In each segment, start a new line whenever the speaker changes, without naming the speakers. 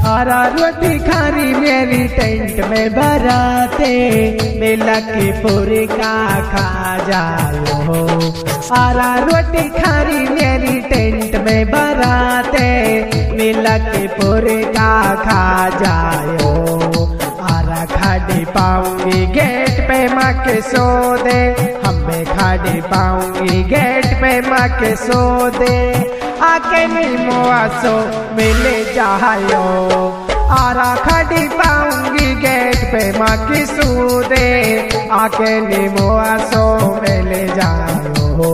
आरा रोटी खारी मेरी टेंट में बराते, मिला के पूरी का खा जाओ। आरा रोटी खारी मेरी टेंट में बराते, मिला के पूरी का खा जाओ। आरा खाड़ी पाऊंगी गेट पे माँ के सो दे, हमें खाड़ी पाऊंगी गेट पे माँ के सो दे। आके नीमो आसो मिले जायो, आरा खाड़ी पाऊंगी गेट पे माँ की सूदे। आके नीमो आसो मिले जायो।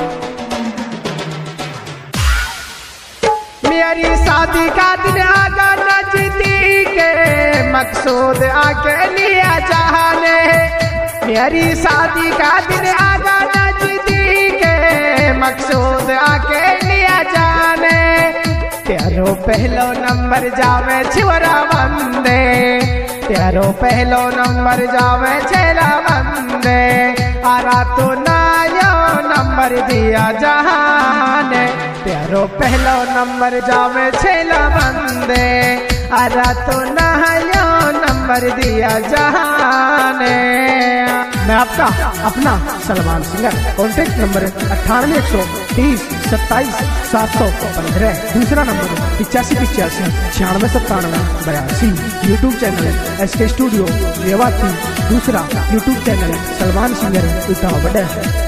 मेरी शादी का दिन आगा नजदीक, मकसूद आके लिया जाने। मेरी शादी का दिन आगा नजदीक, मकसूद आके लिया जाने। तेरो पहलो नंबर जावे छिवरा बंदे, तेरो पहलो नंबर जावे छेला बंदे। आरा तो नायो नंबर दिया जहाने, तेरो पहलो नंबर जावे छेला बंदे। आरा तो नायो नंबर दिया जहाने। मैं आपका अपना सलमान सिंगर, कॉन्टेक्ट नंबर 98 130 27 715, दूसरा नंबर 85 85 96 97 82। YouTube channel SK studio Revati, दूसरा यूट्यूब चैनल सलमान सिंगर उठावड़े।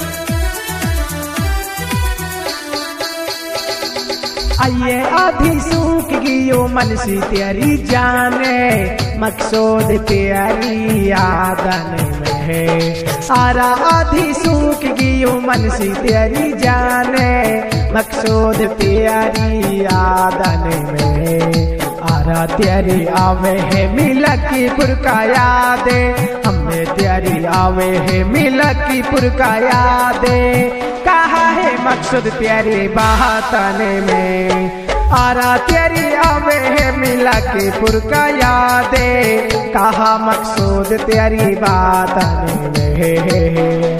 आइए आधी सूख गियो मनसी तेरी जाने, मकसूद तेरी यादन में है। आरा आधी सूख गियो मनसी तेरी जाने, मकसूद तेरी यादन में है। आरा तेरी आवे है मिलकीपुर का यादे, हमें तेरी आवे है मिलकीपुर का यादे। कहा है मकसूद तेरी बातने में, आरा तेरी आवे है मिलकीपुर का यादे। कहा मकसूद तेरी बातने में।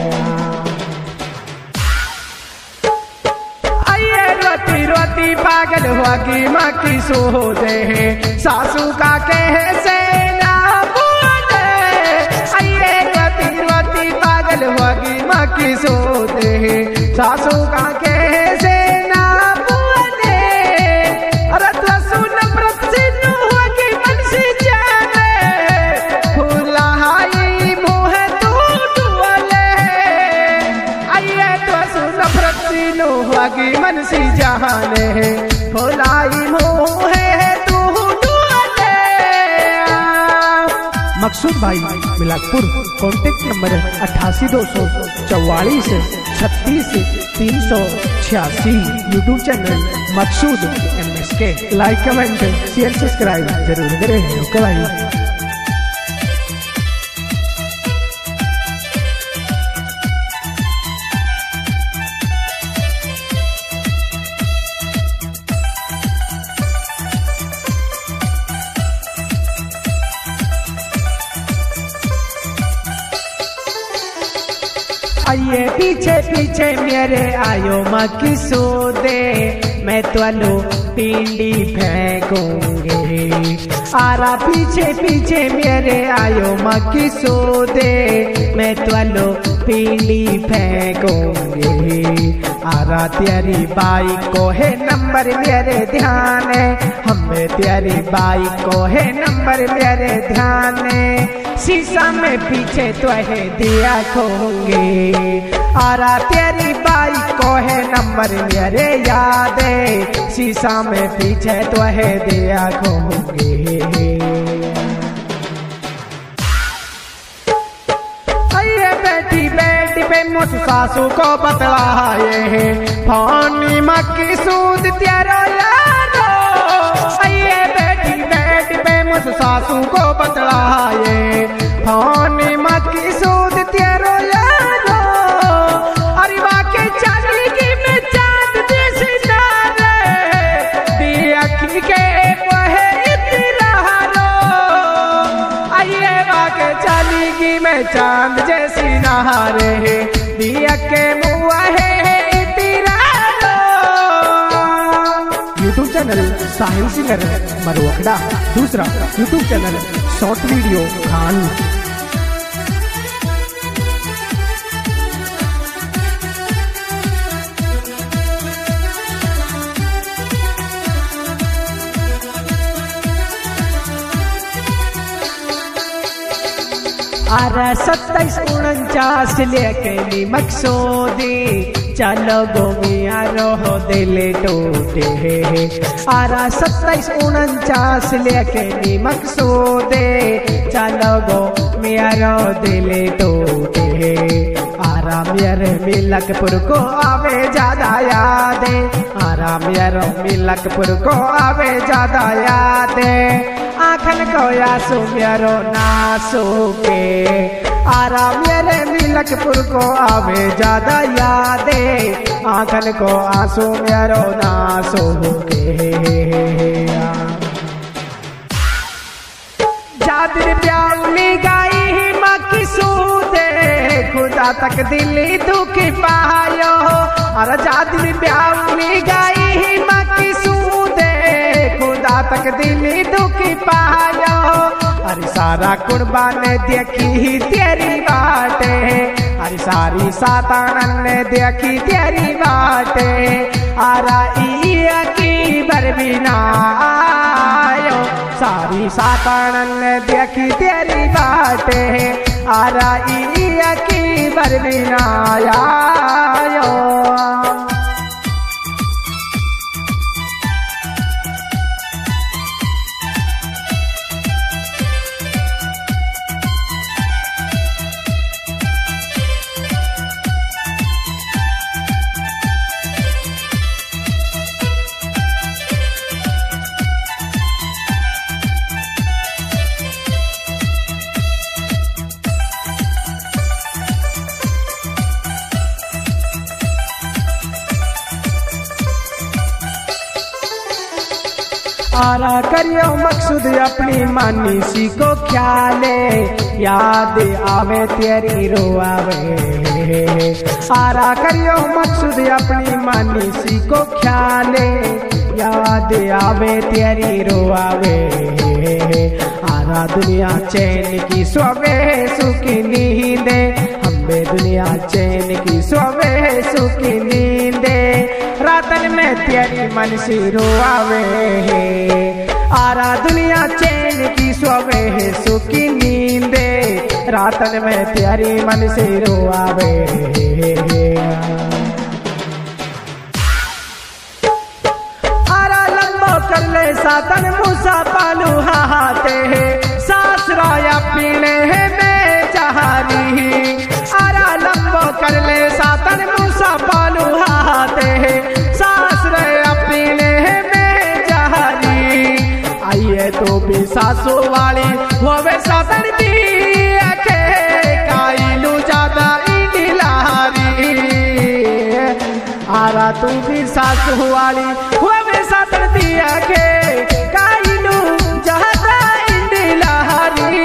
रोती रोती पागल होगी माँ की सोदे, सासू का कहे से ना बोले। आइए रोती रोती पागल होगी माँ की सोदे, सासू का कहे से ना बोले। अरे तो सुन प्रसिद्ध होगी मन से जाने, फुलाहाई मुँह तू डुअले। आइए तो सुन प्रसिद्ध होगी मन से जाने, फुलाई मुँह तू डुअले। मकसूद भाई Milapur, contact number 88 244 36 386। YouTube channel Maqsood MSK। Like comment share subscribe जरूर करें। ओके भाई। आइए पीछे पीछे मेरे आयो माँ की सोदे, मैं त्वालो पिंडी फेंकूंगी। आरा पीछे पीछे मेरे आयो माँ की सोदे, मैं त्वालो पिंडी फेंकूंगी। आरा तेरी बाइक को है नंबर मेरे ध्यान, हमें तेरी बाइक को है नंबर मेरे ध्यान। शीशा में पीछे तो है दिया खोंगे, आरा तेरी बाइक को है नंबर मेरे याद। शीशा में पीछे तो है दिया खोंगे। आइए बैठी बैठी पे मुझ सासू को बतलाए, फानी मक्की सूद तेरा यारो। आइए बैठी बैठी पे मुझ सासू को बतलाए, फानी मक्की सूद तेरा यारो। अरे वाके चांदी की में चांद जैसी नारे, दिया की के वहे इतरारो। आइए वाके चांदी की में चांद जैसी नहारे, दिया के मुआ है इतरारो। यूट्यूब चैनल साहिल सिंगर मरवखड़ा। दूसरा YouTube channel short video Khan. आरा 2749 लेके मकसूदी चलो गोमिया रहो दिल टूटे। आरा 2749 लेके मकसूदी चलो गोमिया रहो दिल टूटे। आरा मेरे मिलकपुर को आवे ज्यादा याद। आरा मेरे मिलकपुर को आवे ज्यादा याद। आखन को आंसू मेरो नासू के। आरा मेरे मिलकपुर को आवे ज्यादा यादे। आखन को आंसू मेरो नासू के। जादिर प्याली गाई मकी सूदे खुदा तक दिली दुखी पायो। अरे जादिर प्याली गाई मकी सूदे खुदा तक दिली दुखी पायो। अरे सारा कुर्बान देखी तेरी बाटे। अरे सारी सातानन ने देखी तेरी बाटे। आरा इया की बरबिना आयो। सारी सातानन ने देखी तेरी बाटे। आरा इया की बरबिना आयो। आरा करियो मकसूद अपनी मानी सी को ख्याले। याद आवे तेरी रोआवे। आरा करियो मकसूद अपनी मानी सी को ख्याले। याद आवे तेरी रोआवे। आरा दुनिया चैन की सोवे सुखी नींदे। हमें दुनिया चैन की सोवे सुखी नींदे। रातन में तेरी मन सी रोआवे। आरा दुनिया चैन की सोवे सुखी नींदे। रातन में तेरी मन से रोआवे। आरा लंबो कर ले सातन मूसा पालू हाथे। सासराया पीने में जहानी। आरा लंबो कर ले सातन मूसा पालू हाथे। सासराया पीने में जहानी। आइए तो भी सासू वाली होवे सातन दी के। काइलू ज्यादा इंडिलारी। आरा तू भी सासू वाली होवे सातन दी के। काइलू ज्यादा इंडिलारी।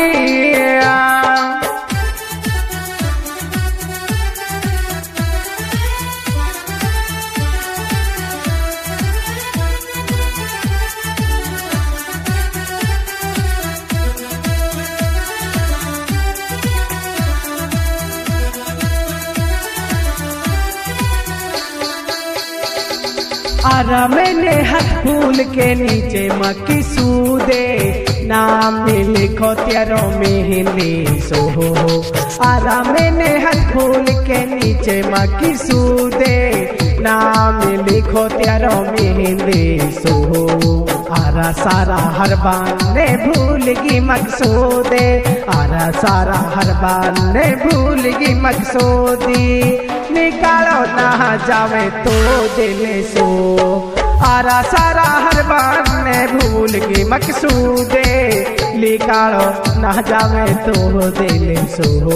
आरा मैंने हाथ फूल के नीचे मक्की सूदे। नाम में लिखो तेरो मेहंदी सोहो। आरा मैंने हाथ फूल के नीचे मक्की सूदे। नाम में लिखो तेरो मेहंदी सोहो। आरा सारा हर बान ने भूल गी मकसूदे। आरा सारा हर बान ने भूल गी मकसूदी। निकालो ना जावे तो दिल सो। आरा सारा हर बार ने भूल के मकसूदे। निकालो ना जावे तो दिल सो।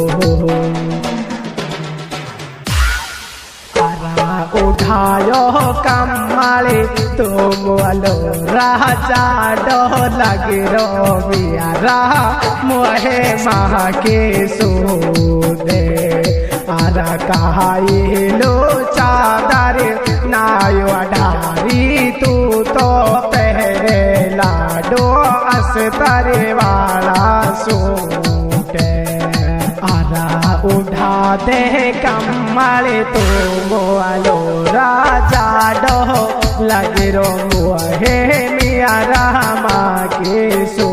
आरा उठायो कमाले तुम वालो राजा डो लग रो बियारा। मोहे माँ के सूदे। आरा कहाई लो चादर नायो अडारी। तू तो पहर जाडो अस्तर वाला सूट आरा उठा दे कमल तो मोलो जाडो लगे रो हे मिया रामा के